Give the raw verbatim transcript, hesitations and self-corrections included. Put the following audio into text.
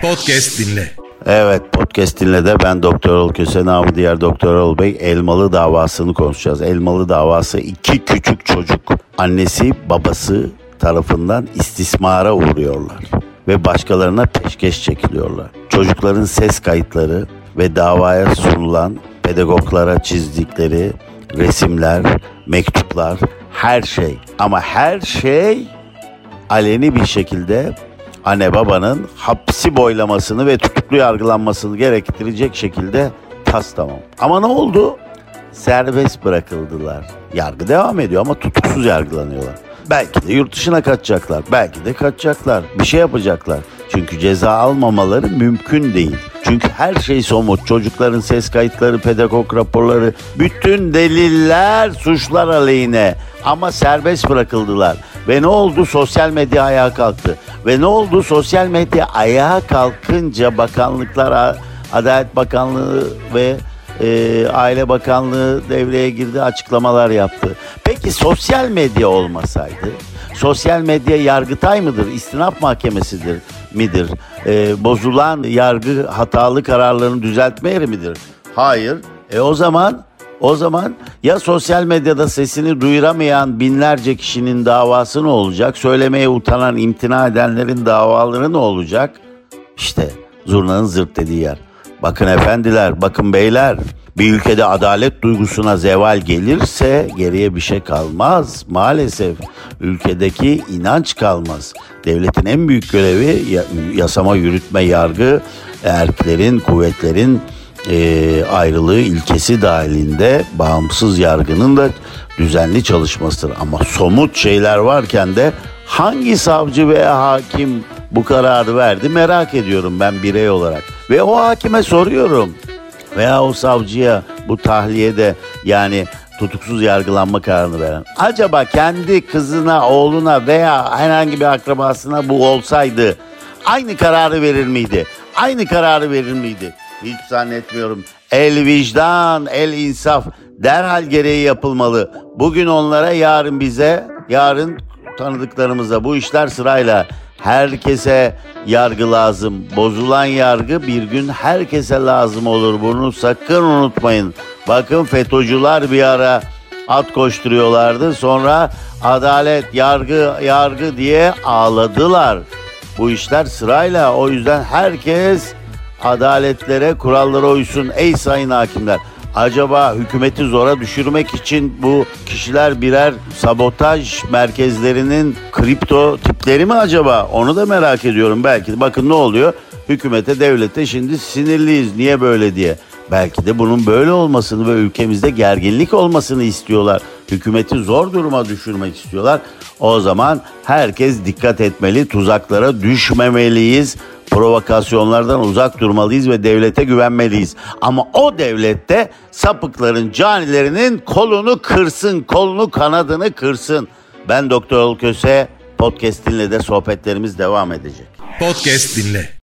Podcast dinle. Evet, podcast dinle de ben Doktor Erol Köse, namı diğer Doktor Erol Bey. Elmalı davasını konuşacağız. Elmalı davası, iki küçük çocuk annesi babası tarafından istismara uğruyorlar ve başkalarına peşkeş çekiliyorlar. Çocukların ses kayıtları ve davaya sunulan pedagoglara çizdikleri resimler, mektuplar, her şey ama her şey aleni bir şekilde anne babanın hapsi boylamasını ve tutuklu yargılanmasını gerektirecek şekilde tas tamam. Ama ne oldu? Serbest bırakıldılar. Yargı devam ediyor ama tutuksuz yargılanıyorlar. Belki de yurt dışına kaçacaklar. Belki de kaçacaklar. Bir şey yapacaklar. Çünkü ceza almamaları mümkün değil. Çünkü her şey somut. Çocukların ses kayıtları, pedagog raporları, bütün deliller suçlar aleyhine. Ama serbest bırakıldılar. Ve ne oldu? Sosyal medya ayağa kalktı. Ve ne oldu? Sosyal medya ayağa kalkınca bakanlıklar, Adalet Bakanlığı ve e, Aile Bakanlığı devreye girdi, açıklamalar yaptı. Peki sosyal medya olmasaydı? Sosyal medya Yargıtay mıdır? İstinaf Mahkemesidir midir? E, bozulan yargı hatalı kararlarını düzeltme yeri midir? Hayır. E o zaman o zaman ya sosyal medyada sesini duyuramayan binlerce kişinin davası ne olacak? Söylemeye utanan, imtina edenlerin davaları ne olacak? İşte zurnanın zırt dediği yer. Bakın efendiler, bakın beyler. Bir ülkede adalet duygusuna zeval gelirse geriye bir şey kalmaz. Maalesef ülkedeki inanç kalmaz. Devletin en büyük görevi yasama, yürütme, yargı, erklerin, kuvvetlerin e, ayrılığı ilkesi dahilinde bağımsız yargının da düzenli çalışmasıdır. Ama somut şeyler varken de hangi savcı veya hakim bu kararı verdi merak ediyorum ben birey olarak. Ve o hakime soruyorum veya o savcıya bu tahliyede yani tutuksuz yargılanma kararını veren. Acaba kendi kızına, oğluna veya herhangi bir akrabasına bu olsaydı aynı kararı verir miydi? Aynı kararı verir miydi? Hiç zannetmiyorum. El vicdan, el insaf derhal gereği yapılmalı. Bugün onlara, yarın bize, yarın tanıdıklarımıza. Bu işler sırayla. Herkese yargı lazım. Bozulan yargı bir gün herkese lazım olur. Bunu sakın unutmayın. Bakın FETÖ'cüler bir ara at koşturuyorlardı. Sonra adalet, yargı, yargı diye ağladılar. Bu işler sırayla. O yüzden herkes adaletlere, kurallara uysun. Ey sayın hakimler. Acaba hükümeti zora düşürmek için bu kişiler birer sabotaj merkezlerinin kripto tipleri mi acaba? Onu da merak ediyorum belki de. Bakın ne oluyor? Hükümete, devlete şimdi sinirliyiz. Niye böyle diye. Belki de bunun böyle olmasını ve ülkemizde gerginlik olmasını istiyorlar. Hükümeti zor duruma düşürmek istiyorlar. O zaman herkes dikkat etmeli, tuzaklara düşmemeliyiz. Provokasyonlardan uzak durmalıyız ve devlete güvenmeliyiz. Ama o devlette sapıkların, canilerinin kolunu kırsın, kolunu kanadını kırsın. Ben Doktor Erol Köse, podcast dinle de sohbetlerimiz devam edecek. Podcast dinle.